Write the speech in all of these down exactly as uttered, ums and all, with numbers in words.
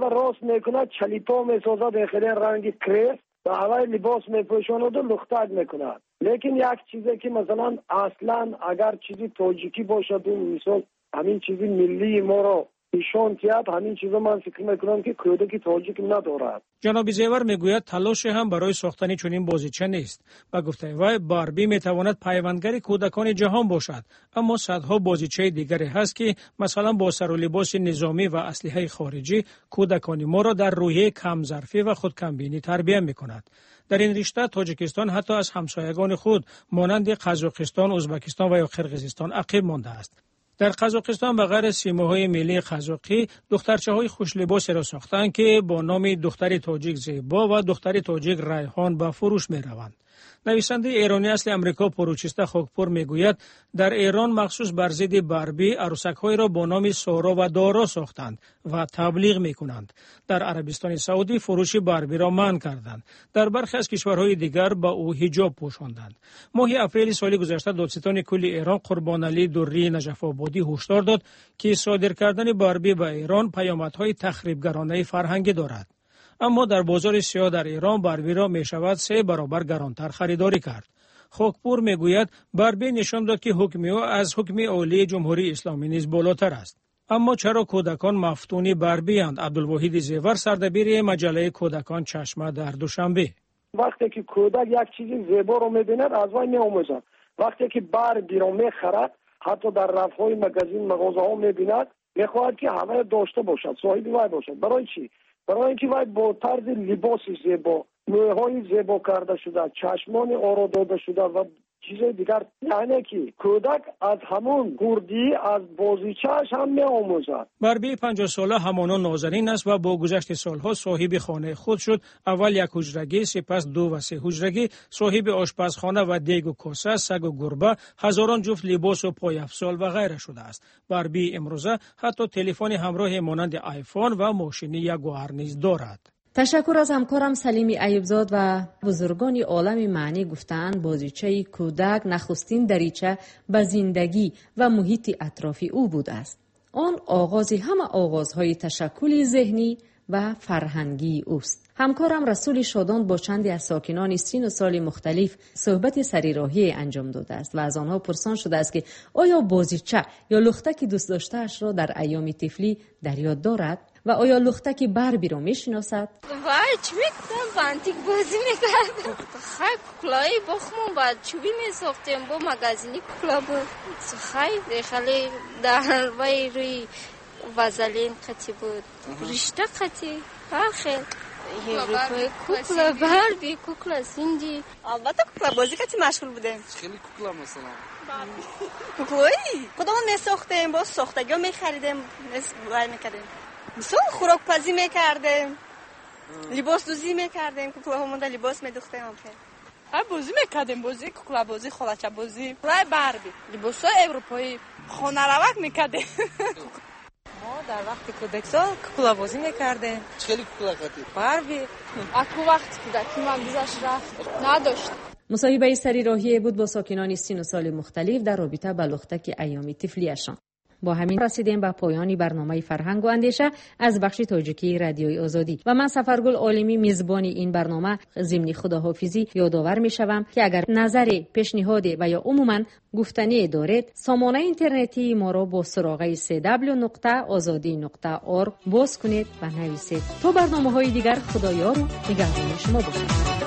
و راست میکنه، چلیپا میسازه داخلی رنگ کریس و هوای لباس میپوشاند و لختک میکنه. لیکن یک چیزی که مثلا اصلا اگر چیزی تاجیکی باشد و مثلا همین چیزی ملی ما رو ایشان تیاب، همین چیزا من فکر میکنم که کودکی تاجیک ندارد. جناب زیور میگوید تلاش هم برای ساختن چنین بازیچه نیست و گفته وای باربی میتواند پیوندگر کودکان جهان باشد، اما صدها بازیچه دیگری هست که مثلا با سر و لباس نظامی و اسلحه خارجی کودکان ما را در روحیه کم ظرفی و خودکمبینی تربیت میکند. در این رشته تاجیکستان حتی از همسایگان خود مانند قزاقستان، ازبکستان و یا قرقیزستان عقب مانده است. در قزاقستان به غیر سیماهای ملی قزاقی دخترچه‌های خوش لباسی را ساختند که با نام دختر تاجیک زیبا و دختر تاجیک ریحان به فروش می‌روند. نویسنده ایرانی اصل امریکا پروچیسته خاکپور میگوید در ایران مخصوص بر ضد باربی عروسک‌های را با نام سارا و دارا ساختند و تبلیغ می‌کنند. در عربستان سعودی فروش باربی را منع کردند. در برخی از کشورهای دیگر با او حجاب پوشاندند. ماه اپریل سال گذشته دادستان کل ایران قربان علی دوری نجف آبادی هشدار داد که صادر کردن باربی به ایران پیامدهای تخریبگرانه فرهنگی دارد. اما در بازار سیاه در ایران باربی را می شود سه برابر گرانتر خریداری کرد. خاکپور می گوید باربی نشان داد که حکم او از حکم عالی جمهوری اسلامی نیز بالاتر است. اما چرا کودکان مفتون باربی اند؟ عبدالواحد زیور سردبیر مجله کودکان چشمه در دوشنبه. وقتی که کودک یک چیزی زیبا رو می‌بیند از وای می‌آموزد. وقتی که باربی را می‌خرد حتی در رف‌های مغازین مغازه‌ها می‌بیند می‌خواهد که همه داشته باشد، صاحب وای باشد. برای چی؟ برای اینکه وای با طرز لباس زیبا، موهای زیبا کرده شده، چشمان آرا داده شده و چیز دیگر، یعنی که کودک از همون گردی از بازیچه‌اش هم می‌آموزد. باربی پنجاه ساله همانا نازنین است و با گذشت سالها صاحب خانه خود شد. اول یک حجرگی، سپس دو و سه حجرگی، صاحب آشپزخانه و دیگ و کاسه، سگ و گربه، هزاران جفت لباس و پایافسال و غیره شده است. باربی امروزه حتی تلفن همراه مانند آیفون و ماشین یاگوار نیز دارد. تشکر از همکارم سلیم ایوبزاد و بزرگان عالم معنی گفتند بازیچه کودک نخستین دریچه به زندگی و محیط اطرافی او بوده است. آن آغاز همه آغازهای تشکل ذهنی و فرهنگی اوست. همکارم رسول شادان با چندی از ساکنان سین و سال مختلف صحبت سریراهی انجام داده است و از آنها پرسان شده است که آیا بازیچه یا لختک دوست داشته‌اش را در ایام طفلی در یاد دارد و آیا لختک باربی را میشناسد؟ وای چی میکنم بانتیک بازی میکردم. خیلی کلای بخمون بعد چوبی میساختیم با مگزینی کلا بود. خیلی خیلی در وای روی وازلین قطی بود. رشته قطی. خیلی هیروی کوکلا باربی کوکلا سیندی. البته کوکلا بازی قطی مشغول بودیم. خیلی کوکلا مثلا. کوکلایی خودمون میساختیم با ساختگی میخریدیم وای میکردیم. مثلا خوراک پزی میکردیم، لباس دوزی میکردیم، کوکلا همون لباس میدوختیم. ها بازی میکردیم، بازی کوکلا بازی، خلاچه بازی، رای باربی، لباس اروپایی، خانه روک میکردیم. ما در وقت کودکسال کوکلا بازی میکردیم. خیلی کوکلا کردیم. باربی. اکو وقت کودکی من بیزش رفت نداشت. مصاحبه سریراهی بود با ساکنان سین و سال مختلف در رابطه با لختک ایام طفلیشان. با همین رسیدیم به پایان برنامه فرهنگ و اندیشه از بخش تاجیکی رادیوی آزادی و من سفرگل عالمی میزبان این برنامه ضمن خداحافظی یادآور میشوم که اگر نظر، پیشنهاد و یا عموما گفتنی دارید سامانه اینترنتی ما را با سراغ سی دبلیو نقطه آزادی نقطه اورگ باز کنید و نویسید. تا برنامه‌های دیگر خدایار و نگهدار شما باشد.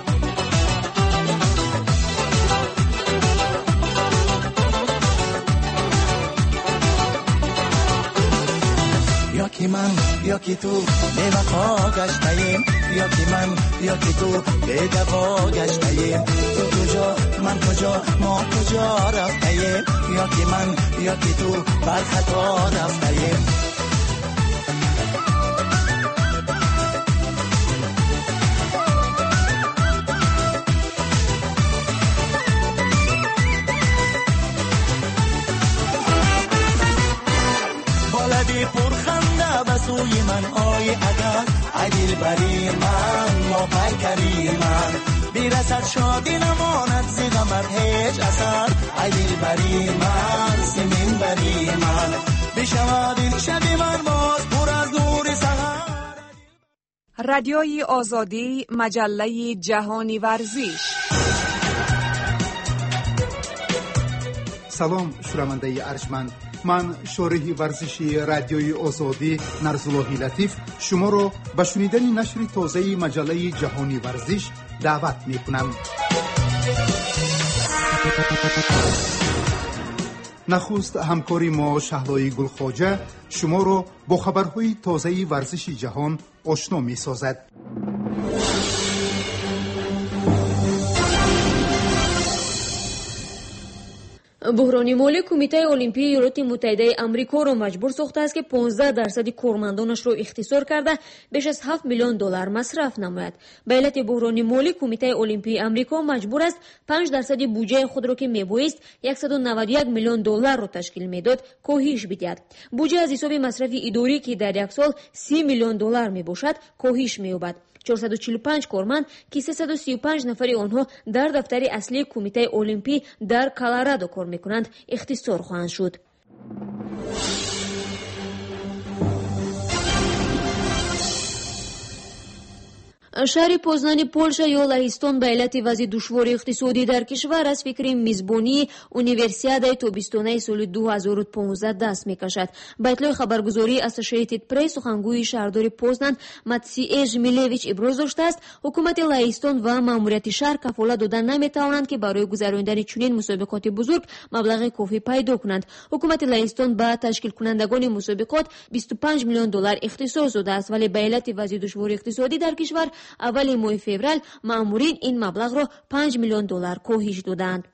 یا که من یا که تو به وفا گشتیم، یا که من یا که تو به دوا گشتیم، تو کجا من کجا ما کجا رفتیم، یا که من یا که تو بر خطا رفتیم. بالدی پرخنده بسوی من آی اگر عدیل بری من ما پرکری من بیرسد شادی نماند زی غمت هیچ اثر عدیل بری من سمین بری من بشود این شبی من باز پر از نور سحر. رادیوی آزادی، مجله جهانی ورزش. سلام شنونده ارجمند، من شارح ورزشی رادیوی آزادی نرزاللهی لطیف شما را به شنیدن نشر تازه مجله جهانی ورزش دعوت می کنم. نخست همکاری ما شهلای گلخواجه شما را با خبرهای تازه ورزش جهان آشنا می سازد. بحرانی مالی کمیته المپی ایالات متحده آمریکا را مجبور ساخته است که پانزده درصد کارمندانش را اختصار کرده بیش از هفت میلیون دلار مصرف نماید. به علت بحرانی مالی کمیته المپی آمریکا مجبور است پنج درصد بودجه خود را که میبایست صد و نود و یک میلیون دلار را تشکیل میداد کاهش بدهد. بودجه از حساب مصرف اداری که در یک سال سی میلیون دلار میباشد کاهش مییابد. چهارصد و چهل و پنج کارمند که سیصد و سی و پنج نفر آنها در دفتر اصلی کمیته المپی در کلرادو کار میکنند اختصار خواهند شد. شهر پوزنان پولشا یا لهستان به علت وضع دشوار اقتصادی در کشور از فکر میزبانی اونیورسیادای تابستانه سال دو هزار و پانزده دست میکشد. به اطلاع خبرگزاری اسوسییتد پرس سخنگوی شهردار پوزنان ماتسیئژ میلویچ ابراز داشته است حکومت لهستان و ماموریت شهر کفالت دادن نمیتوانند که برای گذراندن چنین مسابقات بزرگ مبلغ کافی پیدا کنند. حکومت لهستان به تشکیل کنندگان مسابقات بیست و پنج میلیون دلار اختصاص داده است، ولی به علت وضع دشوار اقتصادی در کشور اول ماه فوریه مامورین این مبلغ را پنج میلیون دلار کاهش دادند.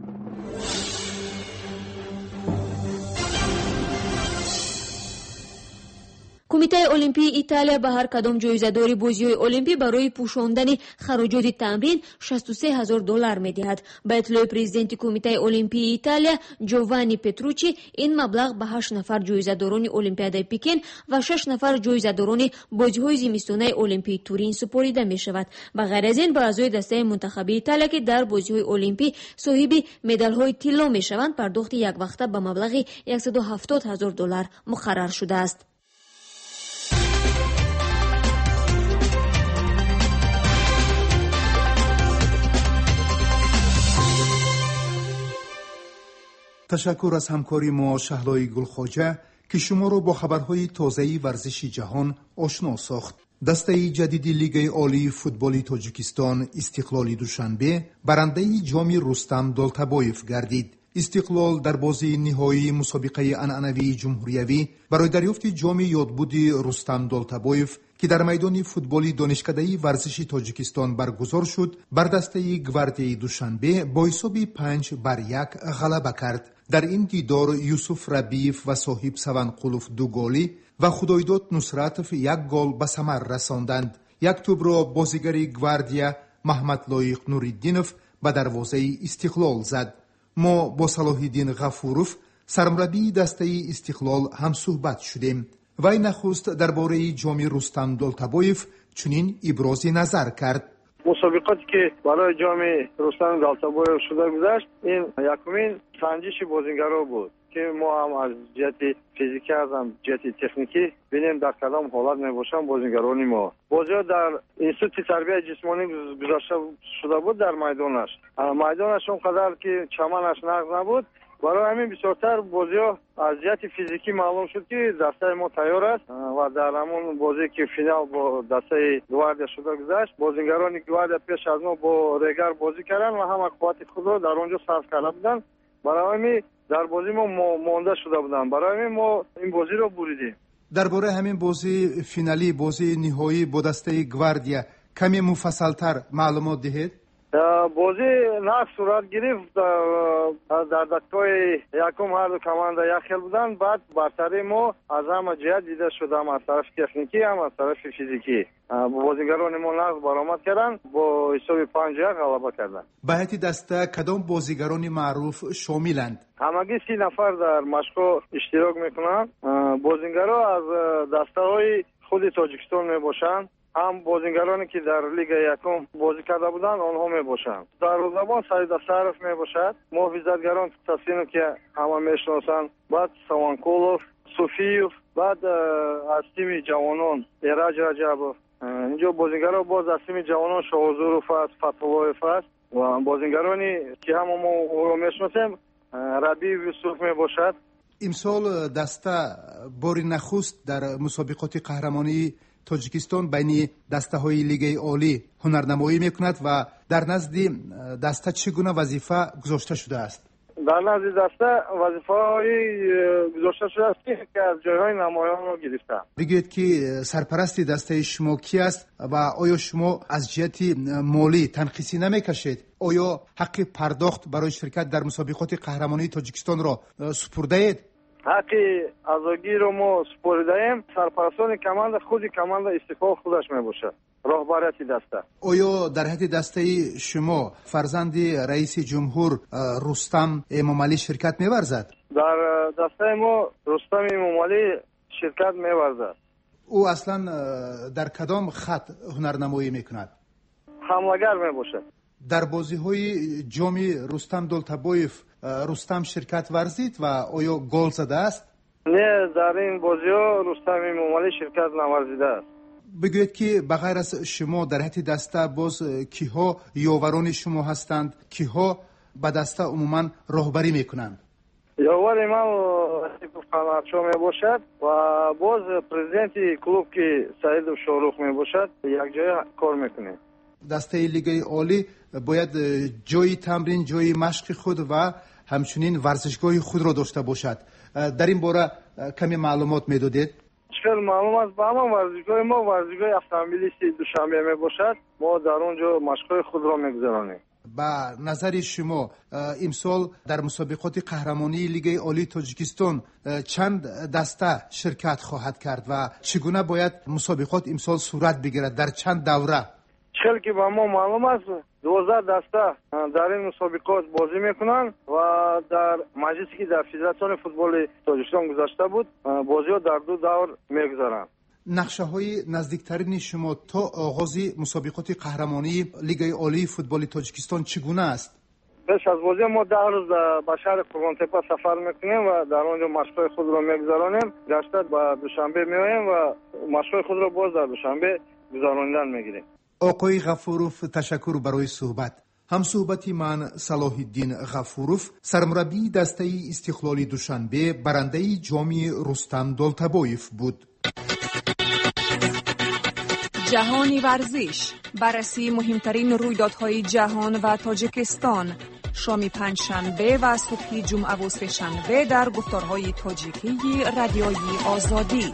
کمیته المپی ایتالیا به هر کدام جایزه‌دار بازی‌های المپی برای پوشاندن خراجات تمرین شصت و سه هزار دلار می‌دهد. به اطلاع پرزیدنت کمیته المپی ایتالیا جوانی پتروچی این مبلغ به هشت نفر جایزه‌داران المپیاد پکن و شش نفر جایزه‌داران بازی‌های زمستانه المپی تورین سپرده می‌شود. به غیر از این به اعضای دسته منتخب ایتالیا که در بازی‌های المپی صاحب مدال‌های طلا می‌شوند پرداخت یک وقته به مبلغ صد و هفتاد هزار دلار مقرر شده است. تشکر از همکاری ما شهلای گلخواجه که شما را با خبرهای تازه ورزشی جهان آشنا ساخت. دسته جدید لیگ عالی فوتبال تاجیکستان استقلال دوشنبه برنده جام رستم دالتبایف گردید. استقلال در بازی نهایی مسابقه عنعنوی جمهوریوی برای دریافت جام یادبود رستم دالتبایف که در میدان فوتبال دانشکده ورزشی تاجیکستان برگزار شد بر دسته گواردیای دوشنبه با حساب پنج بر یک غلبه کرد. در این دیدار یوسف ربیف و صاحب سوانقلوف دو گلی و خدایداد نصرتف یک گل به ثمر رساندند. یک توپ را بازیگر گواردیا محمد لایق نوریدینوف به دروازه استقلال زد. ما با صلاح الدین غفوروف سرمربی دسته استقلال هم صحبت شدیم. وی نخست درباره جام رستم دالتبایف چنین ابراز نظر کرد. مسابقاتی که برای جام رستم دالتبایف شده گذشت این یکمین سنجش بازیگرا بود که ما هم از جهت فیزیکی از هم جهت تکنیکی ببینیم در کدام حالت میباشن بازیگران ما. بازی‌ها در اینستیتوت تربیت جسمانی گذاشته شده بود در میدانش. میدانش اونقدر که چمنش نقض نبود، برای همین بسیارتر بازی‌ها از جهت فیزیکی معلوم شد که دسته ما تیار است و در همون بازی که فینال با دسته گواردیا شده گذشت بازیگران گواردیا پیش از ما با ریگر بازی کردن و همه قوت خود را در اونجا صرف کرده بودن. برای همین در بازی ما مانده شده بودن، برای همین ما این بازی را بریدیم. درباره همین بازی فینالی بازی نهایی با دسته گواردیا کمی مفصل‌تر معلومات دهید. بازی نقص صورت گرفت در دقیقه یکم هر دو کمانده یک خیل بودن. بعد برتری ما از همه جهت دیده شده، هم از طرف تکنیکی هم از طرف فیزیکی. بازیگران ما نقص برآمد کردن، با حساب پنج یک غلبه کردن. به هیئت دسته کدام بازیگران معروف شاملند؟ همگی سی نفر در مشق اشتراک میکنند. بازیگران از دسته های خود تاجیکستان میباشند، هم بازیگرانی که در لیگ یکم بازی کرده بودند آنها میباشند. در روزبان سعید صرف میباشد، محافظتگران تصینو که همه میشناسند، بعد سوانکولوف، صوفیوف، بعد از تیم جوانان ایراج رجبوف، اینجا بازیگرها باز از تیم جوانان شاهزوروف است، فتح‌اللهیف است و بازیگرانی که هم ما او را میشناسیم ربیع یوسف میباشد. امسال دسته بار نخست در مسابقات قهرمانی تاجیکستان بین دسته های لیگ عالی هنرنمایی میکند و در نزد دسته چگونه وظیفه گذاشته شده است؟ در نزد دسته وظیفه های گذاشته شده است که از جایهای نمایان را گرفته. بگویید که سرپرست دسته شما کی است و آیا شما از جهت مالی تنقیصی نمیکشید؟ آیا حق پرداخت برای شرکت در مسابقات قهرمانی تاجیکستان را سپرده اید؟ حق اعضاگی را ما سپرده ایم. سرپرستان کماند خود کماند استعفا خودش میباشد. راهبریت دسته. آیا در حد دسته شما فرزند رئیس جمهور رستم امامعلی شرکت می‌ورزد؟ در دسته ما رستم امامعلی شرکت می‌ورزد. او اصلا در کدام خط هنرنمایی میکند؟ حملگر میباشد. در بازی‌های جام رستم دولتبایف رستم شرکت ورزید و آیا گل زده است؟ نه، در این بازی‌ها رستم امامعلی شرکت نورزیده است. بگویید که بغیر از شما در حد دسته باز کیها یاوران شما هستند، کیها به دسته عموما راهبری میکنند؟ یاور من قناعتشو میباشد و باز پرزیدنت کلوب که سعید شاروخ میباشد یک جای کار میکنه. دسته لیگ عالی باید جای تمرین، جای مشق خود و همچنین ورزشگاه خود را داشته باشد. در این باره کمی معلومات میدادید؟ چقدر معلوم است؟ با ما ورزشگاه ما ورزشگاه اتومبیلیستی دوشنبه می باشد. ما در اونجا مشق‌های خود را میگذرانیم. با نظر شما امسال در مسابقات قهرمانی لیگ عالی تاجیکستان چند دسته شرکت خواهد کرد و چگونه باید مسابقات امسال صورت بگیرد؟ در چند دوره؟ چقدر که با ما معلوم است دوازده دسته در این مسابقات بازی میکنند و در مجلسی که در فدراسیون فوتبال تاجیکستان گذاشته بود بازی ها در دو دور میگذارند. نقشه های نزدیکترین شما تا آغاز مسابقات قهرمانی لیگ عالی فوتبال تاجیکستان چگونه است؟ پیش از بازی ما ده روز به شهر قربان‌تپه سفر میکنیم و در آنجا مشق‌های خود را میگذرانیم. گشته به دوشنبه میایم و مشق‌های خود را باز در دوشنبه گذراندن میگیریم. آقای غفوروف تشکر برای صحبت. هم صحبتی من صلاح الدین غفوروف، سرمربی دسته استقلالی دوشنبه، برنده جام رستم دولتبایف بود. جهانی ورزش، بررسی مهمترین رویدادهای جهان و تاجیکستان، شام پنجشنبه و صبح جمعه و سه‌شنبه در گفتارهای تاجیکی رادیوی آزادی.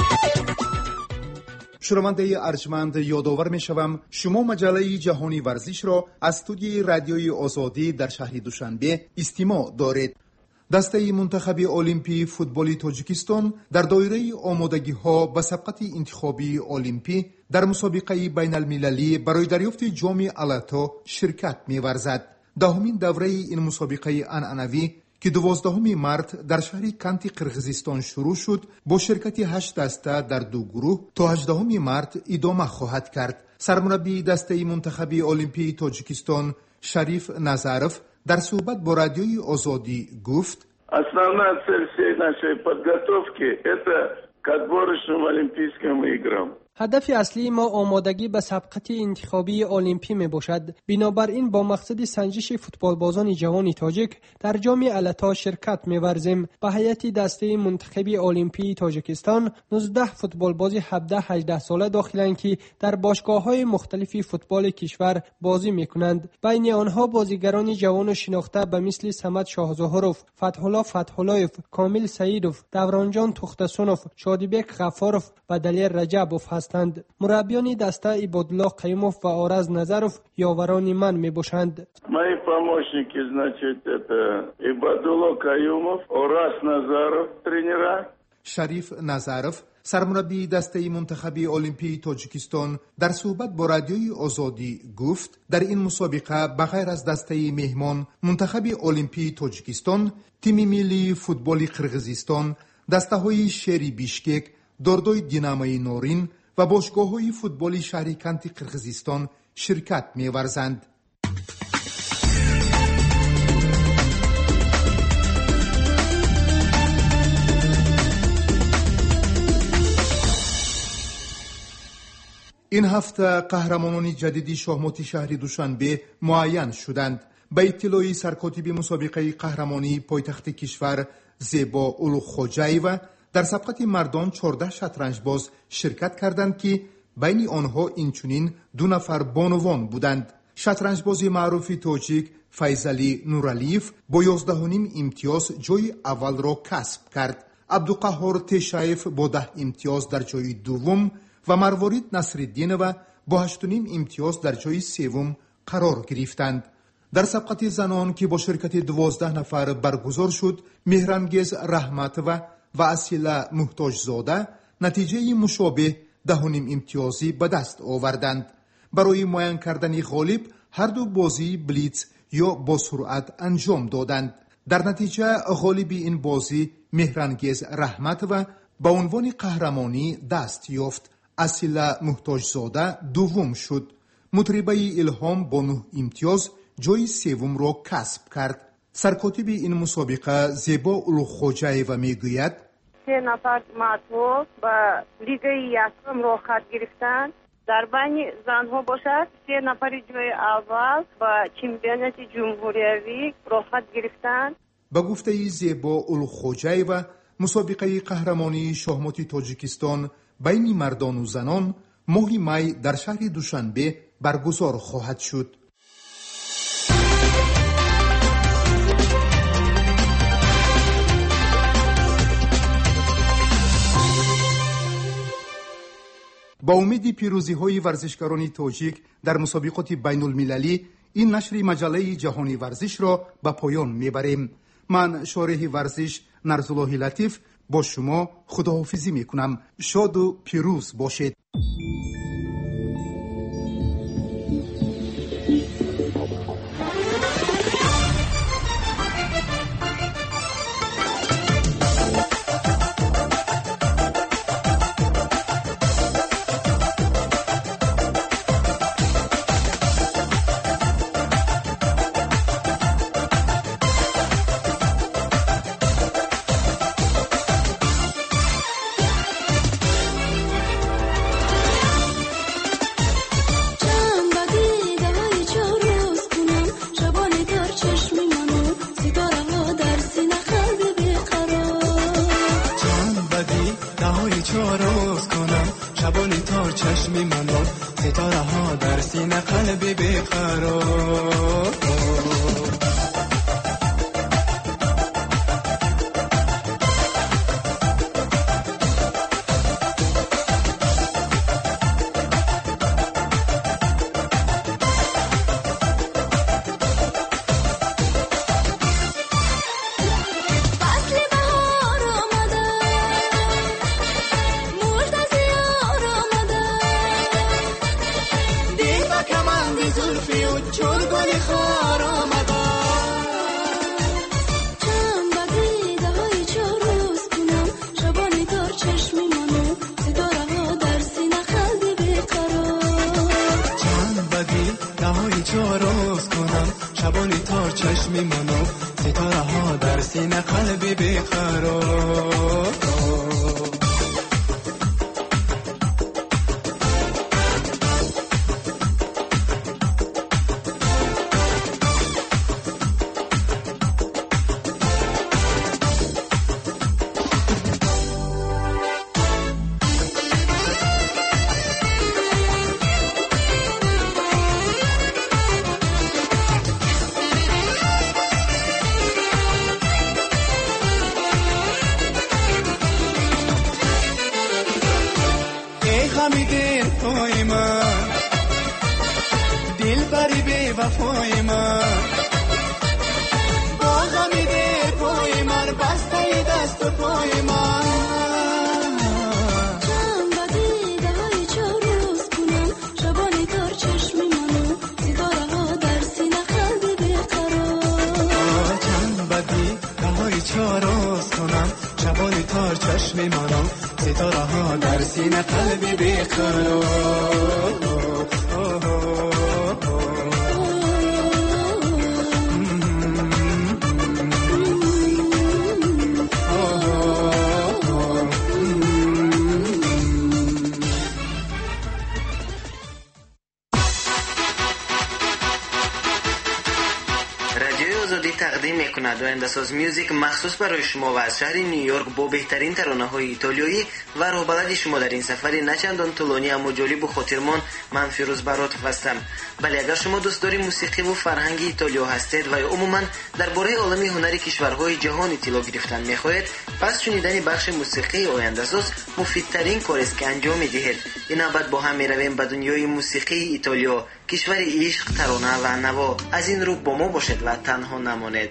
شنونده ارجمند یادآور می‌شوم شما مجله جهانی ورزش را از استودیوی رادیوی آزادی در شهر دوشنبه استماع دارید. دسته منتخب المپی فوتبال تاجیکستان در دایره آمادگی‌ها به سبقت انتخابی المپی در مسابقه بین المللی برای دریافت جام آلاتا شرکت می‌ورزد. دهمین دوره این مسابقه عنعنوی که دوازدهم مارت در شهر کانتی قرقیزستان شروع شد با شرکت هشت دسته در دو گروه تا هجدهم مارت ادامه خواهد کرد. سرمربی دسته منتخب المپی تاجیکستان شریف نظرов در صحبت با رادیوی آزادی گفت: Основная цель всей нашей подготовки это к отборочным олимпийским играм. هدف اصلی ما آمادگی به سبقت انتخابی المپی می باشد. بنابراین با مقصد سنجش فوتبالبازان جوان تاجیک در جام آلاتا شرکت می ورزیم. به هیئت دسته منتخب المپی تاجیکستان نوزده فوتبالباز هفده هجده ساله داخلند که در باشگاه‌های مختلف فوتبال کشور بازی می کنند. بین آنها بازیگران جوان و شناخته به مثل صمد شاهظاهروف، فتح‌الله فتح‌اللهیف، کامل سعیدوف، دورانجان تختسونوف، شادیبک غفاروف و دلیر رجبوف هستند. مربیان دسته عبادالله قیوموف و آرز نظرов یاوران من می باشند. Мои помощники, значит, это Ibadullah Qayumov, Oraz Nazarov, тренера. شریف نظرов سرمربی دسته منتخب المپی تاجیکستان در صحبت با رادیوی آزادی گفت در این مسابقه بغیر از دسته مهمان منتخب المپی تاجیکستان، تیم ملی فوتبال قرقیزستان، دسته های شری بیشکک، دردوی دینامای نورین و باشگاه‌های فوتبال شهر کانتی قرقیزستان شرکت می‌ورزند. این هفته قهرمانان جدید شاهمات شهر دوشنبه معین شدند. به اطلاع سرکاتب مسابقه قهرمانی پایتخت کشور زیبا اولوخوجایوا در سبقت مردان چهارده شطرنج باز شرکت کردند که بین آنها اینچنین دو نفر بانوان بودند. شطرنج باز معروف تاجیک فیضعلی نورالیف با یازده و نیم امتیاز جای اول را کسب کرد. عبدالقهار تشایف با ده امتیاز در جای دوم و مروارید نصرالدینова با هشت و نیم امتیاز در جای سوم قرار گرفتند. در سبقت زنان که با شرکت دوازده نفر برگزار شد، مهرانگیز رحمتova و اصیله محتاجزاده نتیجه مشابه ده و نیم امتیازی به دست آوردند. برای معین کردن غالب هر دو بازی بلیتز یا با سرعت انجام دادند. در نتیجه غالب این بازی مهرانگیز رحمتova با عنوان قهرمانی دست یافت. اصیله محتاجزاده دوم شد. مطربه الهام با نه امتیاز جای سوم را کسب کرد. سرکاتب این مسابقه زیبا اولوخوجایوا میگوید سه نفر مطلوب و لیگ یکم را خط گرفتن. در بین زنها باشد سه نفر جای اول و چمپیونات جمهوری را خط گرفتن. با گفته زیبا اولوخوجایوا مسابقه قهرمانی شاهمات تاجیکستان بین مردان و زنان ماه می در شهر دوشنبه برگزار خواهد شد. با امید پیروزی های ورزشکاران تاجیک در مسابقات بین المللی این نشر مجله جهانی ورزش را به پایان میبریم. من شارح ورزش نرزالله لطیف با شما خداحافظی میکنم. شاد و پیروز باشید. چشمی منو ستاره ها در سینه قلبی بیقرار. شبانی تار چشمی منو ستاره ها در سینه قلبی بیقرار. غمیدین توی من دل بری بی وفای من با غمیدین توی من بسته دست و پای من چند بدیده های چار روز کنم شبانی تار چشمی منو ستاره ها در سینه قلبی بیقرار. چند بدیده های چار روز کنم شبانی تار چشمی منو ستاره ها در سینه قلبی بیقرار. تقدیم میکند و اندساز میوزیک مخصوص برای شما و از شهر نیویورک با بهترین ترانه‌های ایتالیایی و راهبلد شما در این سفر نچندان طولانی اما جالب و خاطرمان. من فیروز براتوف هستم. بله، اگر شما دوست داری موسیقی و فرهنگ ایتالیا هستید و عموما درباره عالم هنری کشورهای جهان اطلاع گرفتن میخواهید، پس شنیدن بخش موسیقی آینده‌ساز مفیدترین کاری است که انجام میدهید. این نوبت با هم میرویم به دنیای موسیقی ایتالیا، کشور عشق، ترانه و نوا. از این رو با ما باشید و تنها نمانید.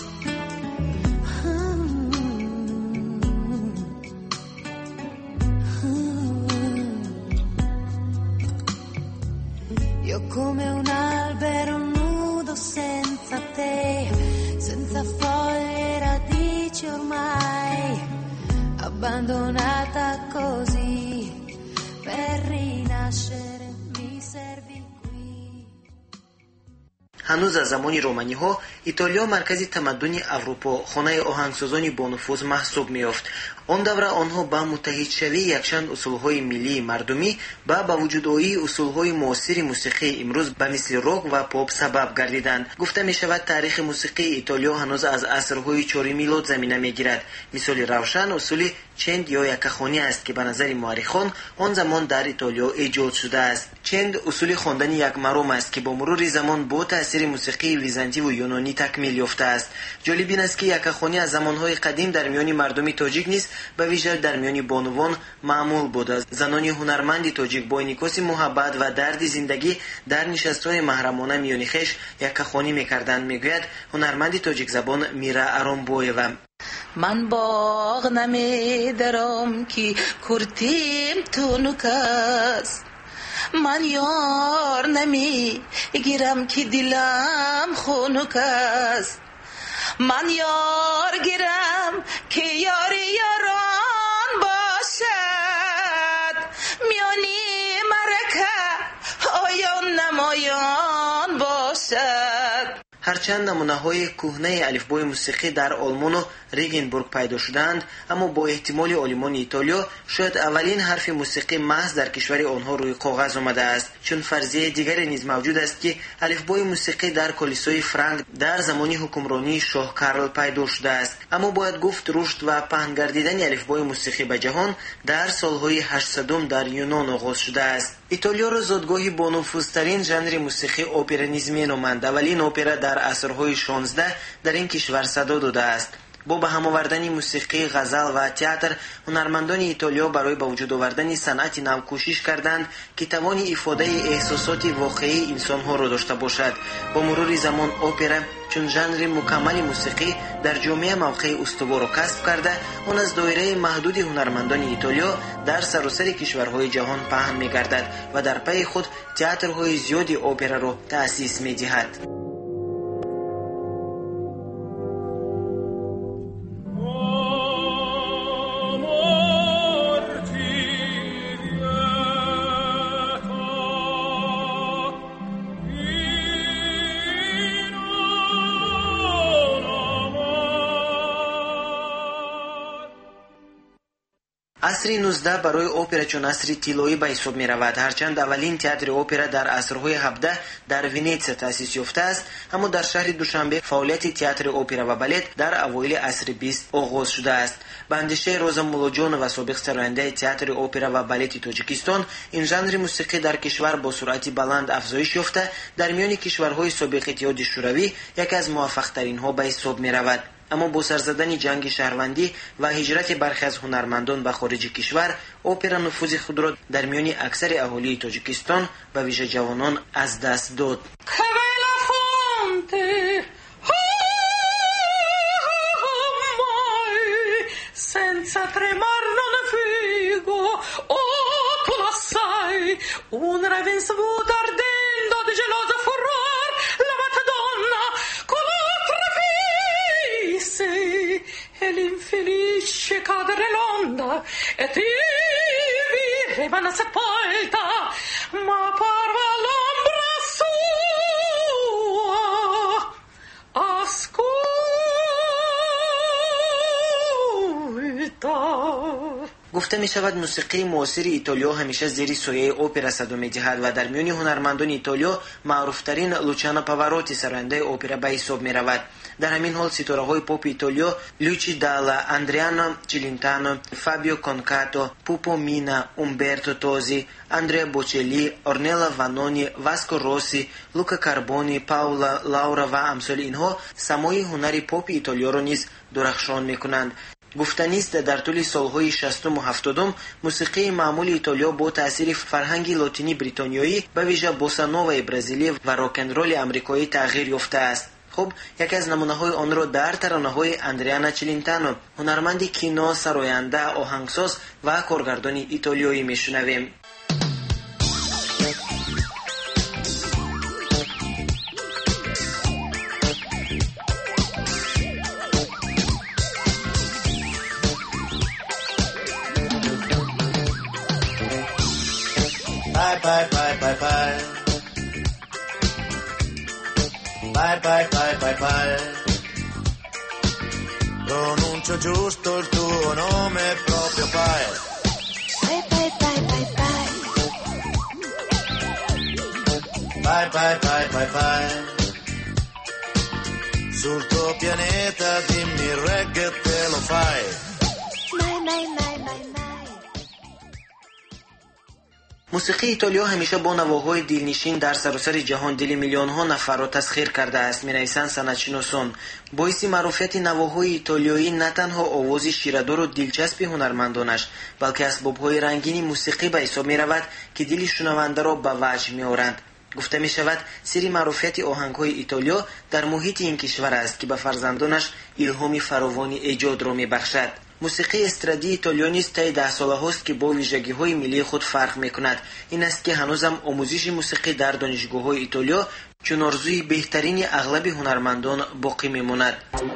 Io come un albero nudo senza te, senza foglie e radici ormai, abbandonata così per rinascere mi servi qui. هنوز از زمان رومانی ها ایتالیا مرکز تمدن اروپا، خانه آهنگسازانی با نفوذ محسوب می‌یافت. آن دوره آنها با متحد شوی یکشند اصولهای ملی مردمی با با وجود آیی اصولهای معاصر موسیقی امروز به مثل راک و پاپ سبب گردیدند. گفته می شود تاریخ موسیقی ایتالیا هنوز از عصرهای چهارم میلاد زمینه میگیرد. مثال روشن اصول چند یا یکخوانی است که به نظر مورخان آن زمان در ایتالیا ایجاد شده است. چند اصول خواندن یک مرام است که با مرور زمان با تاثیر موسیقی ویزانتی و یونانی تکمیل یافته است. جالب این است که یکخوانی از زمانهای قدیم در میان مردم تاجیک نیز به ویژه در میان بانوان معمول بوده. زنان هنرمند تاجیک با انعکاس محبت و درد زندگی در نشست‌های محرمانه میان خویش یکخوانی می‌کردند. میگوید هنرمند تاجیک زبان میرا آرامبویوا: من باغ نمیدارم که کرتیم تونک است، من یار نمیگیرم که دلم خونک است، من یار گیرم که یاری یاران باشد، میانی مرکه آیان نمایان باشد. هرچند نمونه‌های کهنه الفبای موسیقی در آلمان و ریگنبورگ پیدا شدند، اما با احتمال عالمان ایتالیا شاید اولین حرف موسیقی محض در کشور آنها روی کاغذ آمده است، چون فرضیه دیگری نیز موجود است که الفبای موسیقی در کلیسای فرانک در زمان حکمرانی شاه کارل پیدا شده است. اما باید گفت رشد و پهن گردیدن الفبای موسیقی به جهان در سالهای هشتصدم در یونان آغاز شده است. ایتالیا را زادگاهی با نفوذترین ژانر موسیقی اپرا نیز می‌نامند. اولین اپرا در عصرهای شانزده در این کشور صدا داده است. با به هم آوردن موسیقی، غزل و تئاتر، هنرمندان ایتالیا برای به وجود آوردن صنعت نو کوشش کردند که توان افاده احساسات واقعی انسان‌ها را داشته باشد. با مرور زمان اپرا چون ژانر مکمل موسیقی در جامعه موقع استوار را کسب کرده، آن از دایره محدود هنرمندان ایتالیا در سراسر کشورهای جهان پهن می‌گردد و در پی خود تئاترهای زیادی اپرا را تأسیس می‌دهد. عصر نوزده برای اپرا چون عصر طلایی به حساب می رود. هرچند اولین تئاتر اپرا در عصرهای هفده در ونیزia تأسیس یافته است، اما در شهر دوشنبه فعالیت تئاتر اپرا و بالت در اوایل عصر بیست آغاز شده است. به اندیشه روزا مولاجان و سابق سراینده تئاتر اپرا و بالت تاجیکستان، این ژانر موسیقی در کشور با سرعت بلند افزایش یافته در میان کشورهای سابق اتحاد شوروی یکی از موفق‌ترین ها به حساب می رود. اما با سر زدن جنگ شهروندی و هجرت برخی از هنرمندان به خارج کشور، اپرا نفوذ خود را در میان اکثر اهالی تاجیکستان و ویژه جوانان از دست داد. L'infelice cadere l'onda e ti viveva sepolta, ma parva l'ombra sua. Ascolta. گفته می شود موسیقی معاصر ایتالیا همیشه زیر سایه اپرا صدا می دهد و در میان هنرمندان ایتالیا معروفترین لوچانو پاواروتی سراینده اپرا به حساب می رود. در همین حال ستاره های پاپ ایتالیا لوچی دالا، اندریانو چلنتانو، فابیو کونکاتو، پوپو مینا، اومبرتو توزی، اندریا بوچلی، اورنلا وانونی، واسکو روسی، لوکا کاربونی، پاولا لاورا و امثال اینها سمای هنر پاپ ایتالیا را نیز درخشان می کنند. گفتنی است در طول سالهای شصتم و هفتادم موسیقی معمول ایتالیا با تاثیر فرهنگ لاتینی بریتانیایی به ویژه بوسا نوای برزیلی و راک اند رول آمریکایی تغییر یافته است. خب یکی از نمونه‌های آن را در ترانه‌های اندریانا چلنتانو، هنرمند کینو، سراینده، آهنگساز و کارگردان ایتالیایی میشنویم. Bye bye bye bye bye. Bye bye bye bye bye. Pronuncio giusto il tuo nome proprio bye. Bye bye bye bye bye. Bye bye bye bye bye. Sul tuo pianeta dimmi il reggae te lo fai. Bye bye bye bye bye. موسیقی ایتالیا همیشه با نواهای دلنشین در سراسر جهان دل میلیون ها نفر را تسخیر کرده است، می‌نویسند سندشناسان. باعث معروفیت نواهای ایتالیایی نه تنها آواز شیره‌دار و دلچسب هنرمندانش، بلکه اسباب‌های رنگین موسیقی به حساب می‌رود که دل شنونده را به وجد می‌آورند. گفته می شود سری معروفیت آهنگ‌های ایتالیا در محیط این کشور است که به فرزندانش الهام فراوانی ایجاد را می‌بخشد. موسیقی استرادی ایتالیا نیز طی ده ساله هاست که با ویژگی‌های ملی خود فرق می‌کند. این است که هنوزم آموزش موسیقی در دانشگاه‌های ایتالیا چون آرزوی بهترین اغلب هنرمندان باقی می‌ماند.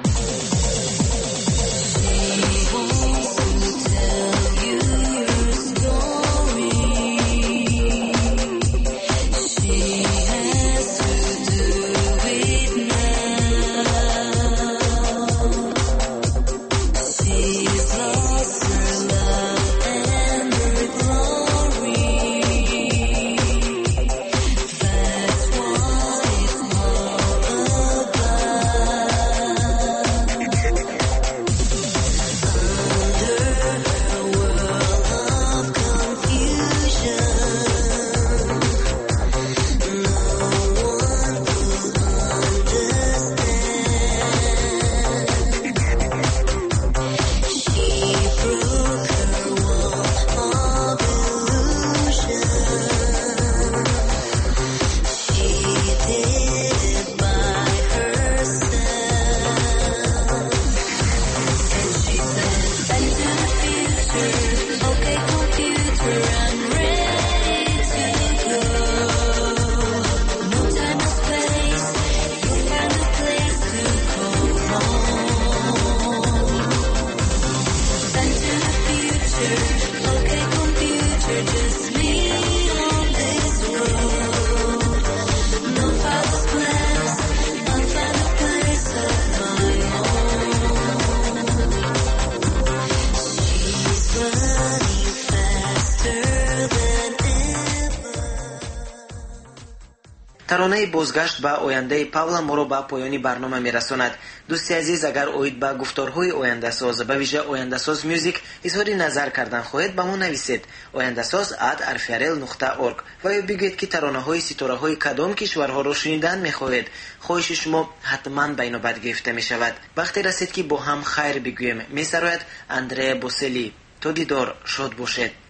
ترانه بازگشت به آینده پاولا ما را به پایان برنامه میرساند. دوستی عزیز، اگر اوید به گفتارهای آینده ساز به ویژه آینده ساز میوزیک اظهار نظر کردن خواهید به ما نویسید آینده ساز ات ارفیارل نقطه اورگ و یا بگویید که ترانه های ستاره های کدام کشورها را شنیدن میخواهید. خواهش شما حتما به نوبت گرفته می شود. وقتی رسید که با هم خیر بگوییم. میسراید اندریا بوسلی. تا دیدار، شاد باشید.